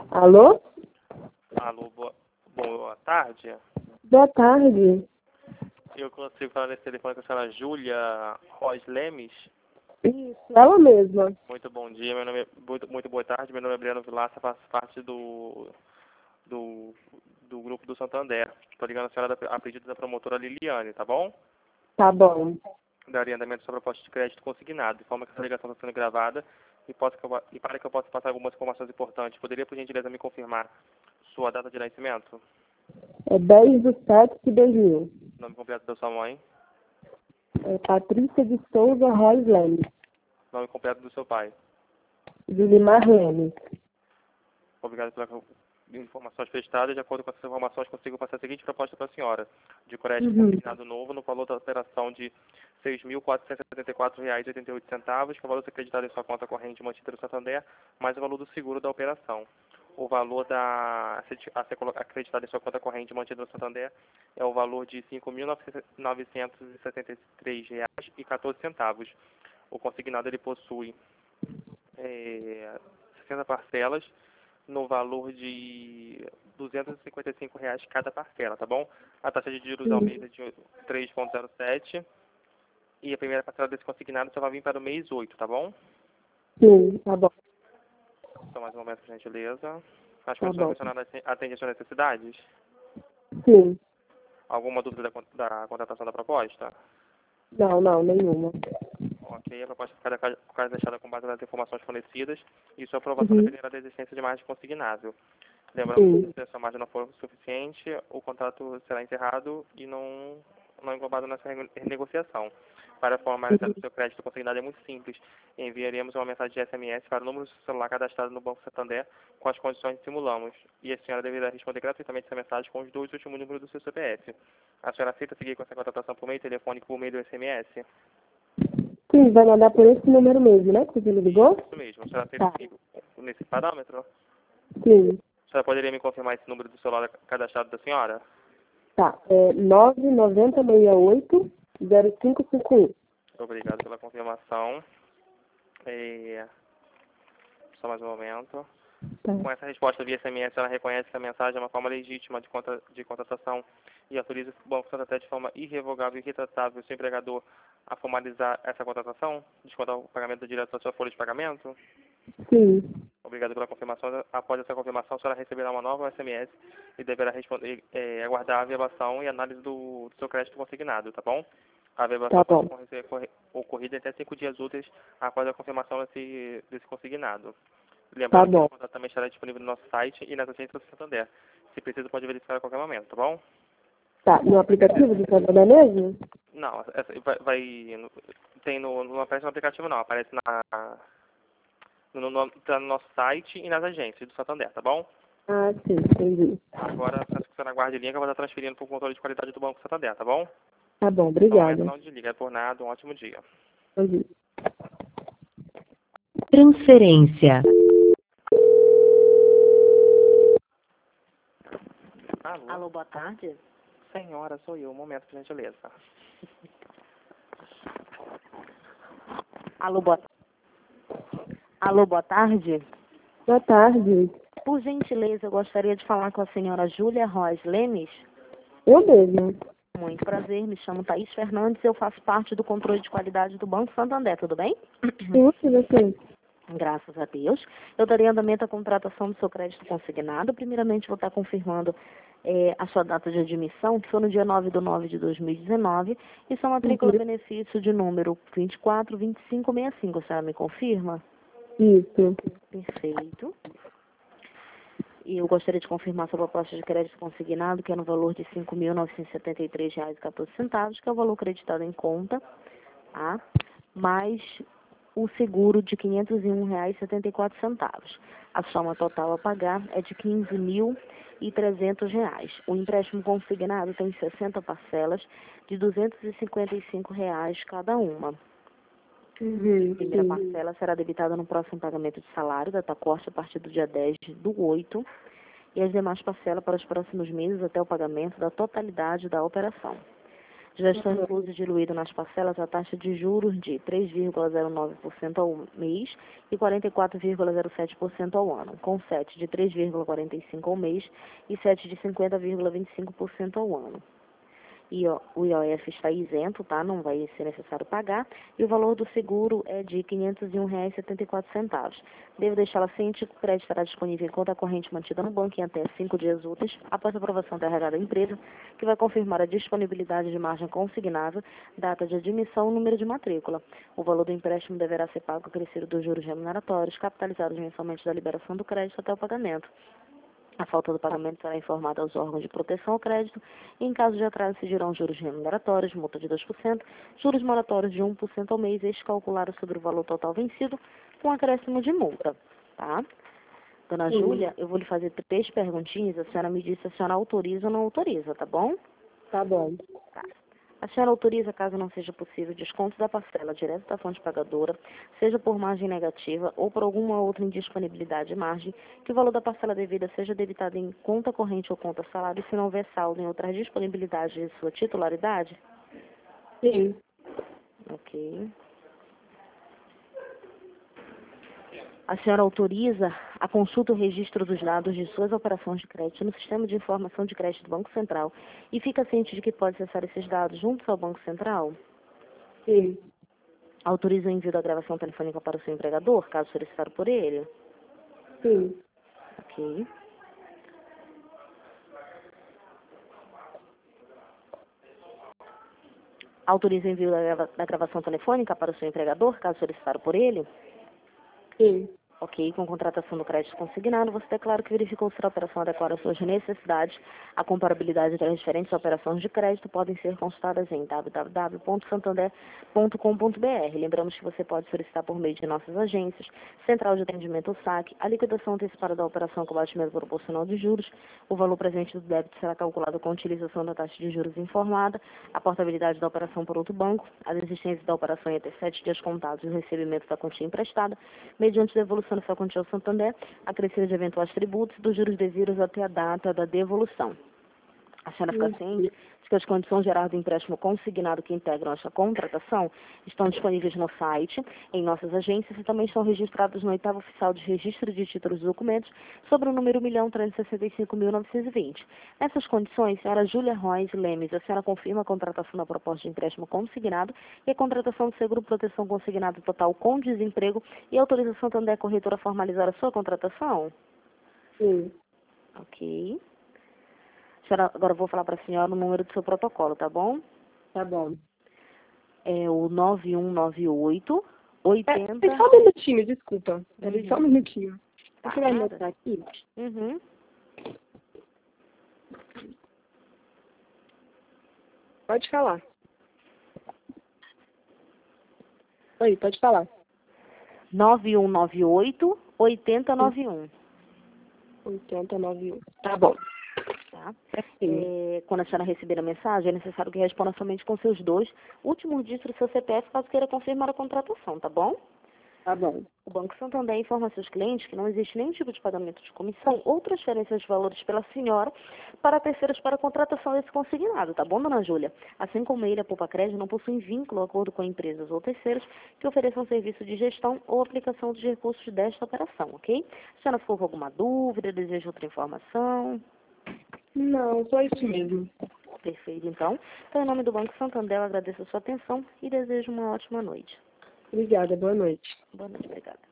Alô? Alô, boa tarde. Boa tarde. Eu consigo falar nesse telefone com a senhora Júlia Ros Lemes? Isso, ela mesma. Muito bom dia, meu nome é, muito boa tarde, meu nome é Breno Vilaça, faço parte do grupo do Santander. Estou ligando a senhora a pedido da promotora Liliane, tá bom? Tá bom. Daria andamento sobre a proposta de crédito consignado, de forma que essa ligação está sendo gravada e para que eu possa passar algumas informações importantes. Poderia, por gentileza, me confirmar sua data de nascimento? É 10/7/2000. Nome completo da sua mãe? É Patrícia de Souza Rois Lemes. Nome completo do seu pai? Julimar Lemes. Obrigado pelas informações prestadas. De acordo com essas informações, consigo passar a seguinte proposta para a senhora. De crédito consignado novo, no valor da operação de R$ 6.474,88, que é o valor acreditado em sua conta corrente mantida no Santander, mais o valor do seguro da operação. O valor a ser acreditado em sua conta corrente mantida no Santander é o valor de R$ 5.973,14. O consignado ele possui 60 parcelas no valor de R$ 255 cada parcela, tá bom? A taxa de juros ao mês é de 3,07 e a primeira parcela desse consignado só vai vir para o mês 8, tá bom? Sim, tá bom. Só mais um momento, por gentileza. As Tá condições bom. mencionadas atendem às suas necessidades? Sim. Alguma dúvida da contratação da proposta? Não, nenhuma. Ok, a proposta ficará deixada com base nas informações fornecidas e sua aprovação dependerá da existência de margem consignável. Lembrando que se essa margem não for suficiente, o contrato será encerrado e não englobado nessa renegociação. Para formalizar o seu crédito consignado é muito simples. Enviaremos uma mensagem de SMS para o número do seu celular cadastrado no Banco Santander com as condições que simulamos. E a senhora deverá responder gratuitamente essa mensagem com os 2 últimos números do seu CPF. A senhora aceita seguir com essa contratação por meio telefônico por meio do SMS? Sim, vai mandar por esse número mesmo, né? Que você me ligou? Isso mesmo. A senhora aceita seguir nesse parâmetro? Sim. A senhora poderia me confirmar esse número do celular cadastrado da senhora? Tá. É 99068-0551. Obrigado pela confirmação. Só mais um momento. Tá. Com essa resposta via SMS, ela reconhece que a mensagem é uma forma legítima de contratação e autoriza o Banco Santander de forma irrevogável e irretratável seu empregador a formalizar essa contratação, descontar o pagamento direto da sua folha de pagamento. Sim. Obrigado pela confirmação. Após essa confirmação, a senhora receberá uma nova SMS e deverá aguardar a averbação e análise do seu crédito consignado, tá bom? A averbação pode ser ocorrida até 5 dias úteis após a confirmação desse consignado. Lembrando que o contrato também estará disponível no nosso site e nas agências do Santander. Se precisa, pode verificar a qualquer momento, tá bom? Tá. No aplicativo do Santander mesmo? Não, não aparece no aplicativo não, aparece tá no nosso site e nas agências do Santander, tá bom? Ah, sim, entendi. Agora, peço que você aguarde a linha que eu vou estar transferindo para o controle de qualidade do Banco Santander, tá bom? Tá bom, Então, obrigada. não desliga, é por nada, um ótimo dia. Entendi. Transferência. Alô, boa tarde. Senhora, sou eu. Um momento, por gentileza. Alô, boa tarde. Boa tarde. Por gentileza, eu gostaria de falar com a senhora Júlia Ros Lemes. Eu mesma. Muito prazer, me chamo Thaís Fernandes, eu faço parte do controle de qualidade do Banco Santander, tudo bem? Sim, você. Graças a Deus. Eu daria andamento à contratação do seu crédito consignado. Primeiramente, vou estar confirmando a sua data de admissão, que foi no dia 9/9/2019, e sua matrícula benefício de número 242565. A senhora me confirma? Isso. Perfeito. E eu gostaria de confirmar sua proposta de crédito consignado, que é no valor de R$ 5.973,14, que é o valor creditado em conta, tá? Mais o seguro de R$ 501,74. A soma total a pagar é de R$ 15.300. O empréstimo consignado tem 60 parcelas de R$ 255 cada uma. A primeira parcela será debitada no próximo pagamento de salário da Tacorte a partir do dia 10/8 e as demais parcelas para os próximos meses até o pagamento da totalidade da operação. Já estão inclusos e diluídos nas parcelas a taxa de juros de 3,09% ao mês e 44,07% ao ano, com 7 de 3,45% ao mês e 7 de 50,25% ao ano. E o IOF está isento, tá? Não vai ser necessário pagar. E o valor do seguro é de R$ 501,74. Devo deixá-la ciente que o crédito estará disponível em conta corrente mantida no banco em até 5 dias úteis, após a aprovação da RH da empresa, que vai confirmar a disponibilidade de margem consignável, data de admissão e número de matrícula. O valor do empréstimo deverá ser pago acrescido dos juros remuneratórios, capitalizados mensalmente da liberação do crédito até o pagamento. A falta do pagamento será informada aos órgãos de proteção ao crédito e, em caso de atraso, incidirão juros remuneratórios, multa de 2%, juros moratórios de 1% ao mês, calculados sobre o valor total vencido, com acréscimo de multa, tá? Dona Júlia, eu vou lhe fazer 3 perguntinhas, a senhora me diz se a senhora autoriza ou não autoriza, tá bom? Tá bom. Tá. A senhora autoriza, caso não seja possível, desconto da parcela direto da fonte pagadora, seja por margem negativa ou por alguma outra indisponibilidade de margem, que o valor da parcela devida seja debitado em conta corrente ou conta salário se não houver saldo em outras disponibilidades de sua titularidade? Sim. Ok. A senhora autoriza a consulta e o registro dos dados de suas operações de crédito no Sistema de Informação de Crédito do Banco Central e fica ciente de que pode acessar esses dados junto ao Banco Central? Sim. Autoriza o envio da gravação telefônica para o seu empregador, caso solicitado por ele? Sim. Ok. Autoriza o envio da gravação telefônica para o seu empregador, caso solicitado por ele? Sim. Ok, com contratação do crédito consignado, você declara que verificou se a operação adequada às suas necessidades. A comparabilidade das diferentes operações de crédito podem ser consultadas em www.santander.com.br. Lembramos que você pode solicitar por meio de nossas agências, Central de Atendimento ou SAC, a liquidação antecipada da operação com batimento proporcional de juros. O valor presente do débito será calculado com a utilização da taxa de juros informada, a portabilidade da operação por outro banco, a desistência da operação em até 7 dias contados e o recebimento da quantia emprestada, mediante devolução da sua quantia ao Santander, acrescida de eventuais tributos dos juros devidos até a data da devolução. A senhora fica ciente de que as condições gerais do empréstimo consignado que integram esta contratação estão disponíveis no site, em nossas agências e também estão registradas no 8º Oficial de Registro de Títulos e Documentos sobre o número 1.365.920. Nessas condições, a senhora Júlia Reis Lemes, a senhora confirma a contratação da proposta de empréstimo consignado e a contratação do seguro proteção consignado total com desemprego e a autorização também da corretora a formalizar a sua contratação? Sim. Ok. Agora eu vou falar para a senhora o número do seu protocolo, tá bom? Tá bom. É o 9198 80... Só um minutinho, desculpa. Peraí, só um minutinho. Tá, Você vai nada. anotar aqui? Uhum. Pode falar. Oi, pode falar. 9198 8091. 8091. Tá bom. Tá? Sim. Quando a senhora receber a mensagem, é necessário que responda somente com seus 2 últimos dígitos do seu CPF, caso queira confirmar a contratação, tá bom? Tá bom. O Banco Santander informa seus clientes que não existe nenhum tipo de pagamento de comissão ou transferência de valores pela senhora para terceiros para a contratação desse consignado, tá bom, dona Júlia? Assim como ele, a Poupa Crédito, não possuem vínculo, acordo com empresas ou terceiros que ofereçam serviço de gestão ou aplicação dos recursos desta operação, ok? A senhora ficou com alguma dúvida, deseja outra informação? Não, só isso mesmo. Perfeito, então. Então, em nome do Banco Santander, eu agradeço a sua atenção e desejo uma ótima noite. Obrigada, boa noite. Boa noite, obrigada.